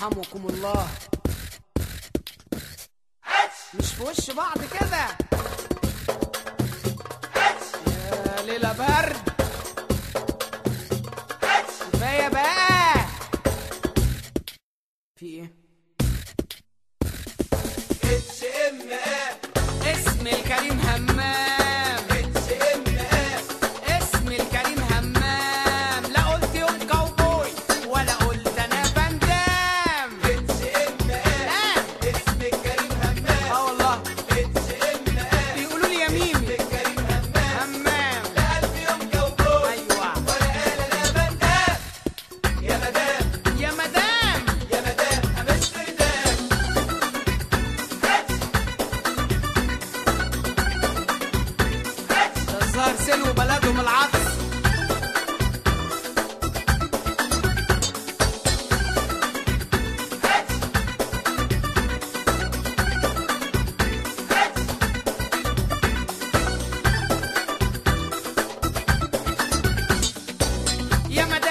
يرحمكم الله. مش في وش بعض كده يا ليلة برد. كفاية بقى. في ايه؟ اسم الكريم همام. اسم الكريم همام. لا قلت يوم كاوبوي ولا قلت انا فندام. اسم الكريم همام. والله بيقولوا لي يا ميمي همام. لا قلب يوم كاوبوي ايوه ولا قال انا بندام. يا مدام يا مدام يا مدام امستردام. ده الظاهر سلو بلدهم العطس. يا مدام